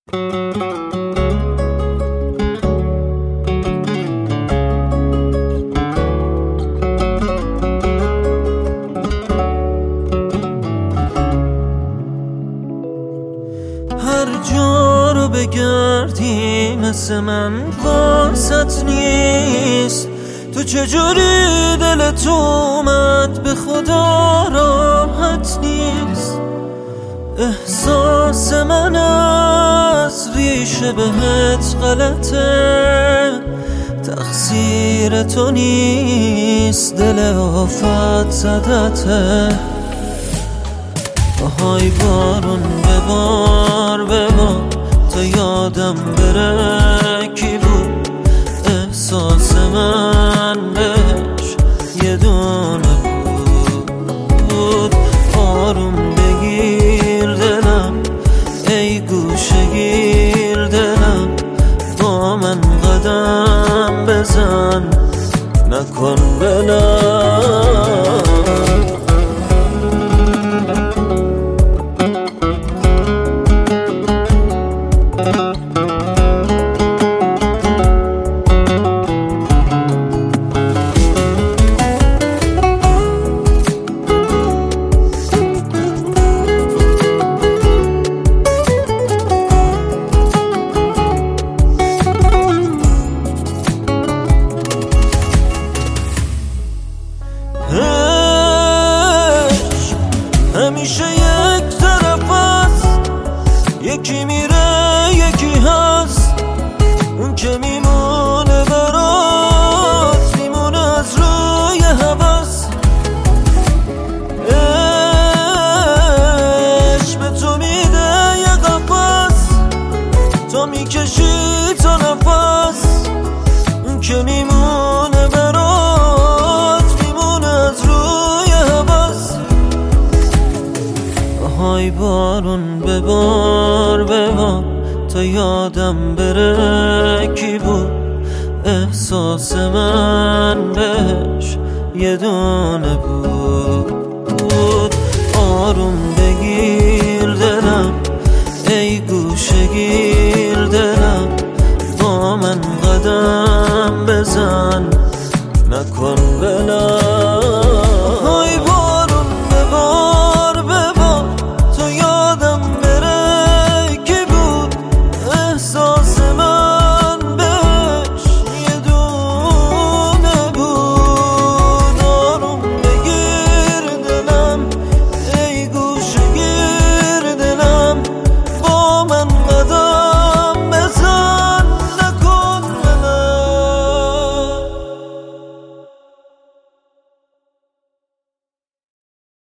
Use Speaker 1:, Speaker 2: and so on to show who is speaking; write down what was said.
Speaker 1: هر جا رو بگردی مثل من واسط نیست. تو چجوری دلت اومد به خدا راحت نیست. احساس من از ریشه بهت غلطه، تقصیر تو نیست، دل آفت زدته. های بارون ببار ببار تا یادم بره کی بود. احساس من بهش یه دونه بود. آروم بگیر دلم ای گوشه گیر دلم، با من قدم بزن نکن بلم. همیشه یک طرف هست، یکی میره یکی هست. اون که میمونه برات میمونه از روی هوس. عشق به تو میده یه قفس، تو میکشی تا نفس. اون که میمونه برات میمونه از روی هوس. های بارون ببار ببار تا یادم بره کی بود. احساس من بهش یه دونه بود. آروم بگیر دلم ای گوشه گیر دلم، با من قدم بزن نکن بلم.